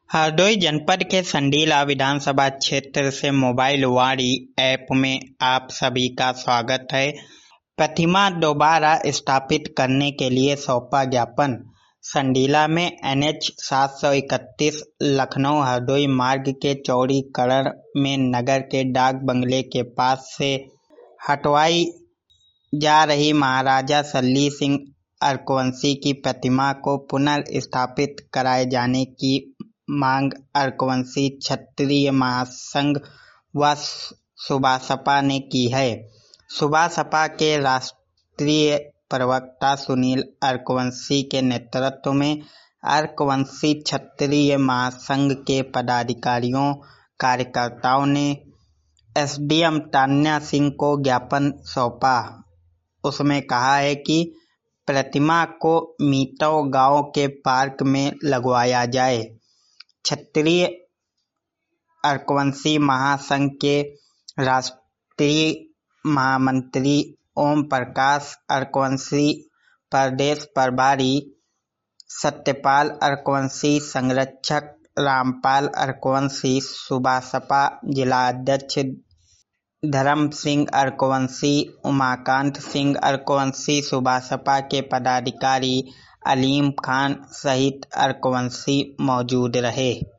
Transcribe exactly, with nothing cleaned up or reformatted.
हरदोई जनपद के संडीला विधानसभा क्षेत्र से मोबाइल वाणी ऐप में आप सभी का स्वागत है। प्रतिमा दोबारा स्थापित करने के लिए सौंपा ज्ञापन। संडीला में एन एच सात सौ इकतीस लखनऊ हरदोई मार्ग के चौड़ीकरण में नगर के डाक बंगले के पास से हटवाई जा रही महाराजा सल्ली सिंह अर्कवंशी की प्रतिमा को पुनर्स्थापित कराए जाने की मांग अर्कवंशी क्षत्रिय महासंघ व सुभासपा ने की है। सुभासपा के राष्ट्रीय प्रवक्ता सुनील अर्कवंशी के नेतृत्व में अर्कवंशी क्षत्रिय महासंघ के पदाधिकारियों कार्यकर्ताओं ने S D M Tanya Singh को ज्ञापन सौंपा। उसमें कहा है कि प्रतिमा को मीतव गांव के पार्क में लगवाया जाए। क्षत्रिय अर्कवंशी महासंघ के राष्ट्रीय महामंत्री ओम प्रकाश अर्कवंशी, प्रदेश प्रभारी सत्यपाल अर्कवंशी, संरक्षक रामपाल अर्कवंशी, सुभासपा जिलाध्यक्ष धर्म सिंह अर्कवंशी, उमाकांत सिंह अर्कवंशी, सुभासपा के पदाधिकारी अलीम खान सहित अर्कवंशी मौजूद रहे।